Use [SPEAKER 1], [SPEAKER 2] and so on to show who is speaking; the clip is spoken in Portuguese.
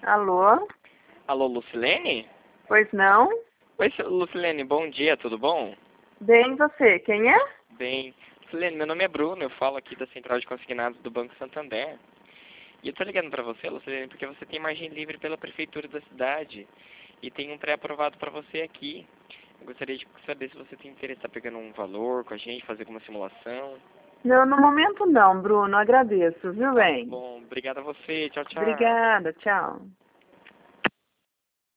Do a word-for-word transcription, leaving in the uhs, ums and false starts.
[SPEAKER 1] Alô?
[SPEAKER 2] Alô, Lucilene?
[SPEAKER 1] Pois não?
[SPEAKER 2] Oi, seu- Lucilene, bom dia, tudo bom?
[SPEAKER 1] Bem, você, quem é?
[SPEAKER 2] Bem. Lucilene, meu nome é Bruno, eu falo aqui da Central de Consignados do Banco Santander. E eu tô ligando pra você, Lucilene, porque você tem margem livre pela prefeitura da cidade e tem um pré-aprovado pra você aqui. Eu gostaria de saber se você tem interesse em estar pegando um valor com a gente, fazer alguma simulação.
[SPEAKER 1] Não, no momento não, Bruno, agradeço, viu,
[SPEAKER 2] Tá
[SPEAKER 1] bem?
[SPEAKER 2] bom, obrigado a você, tchau, tchau.
[SPEAKER 1] Obrigada, tchau.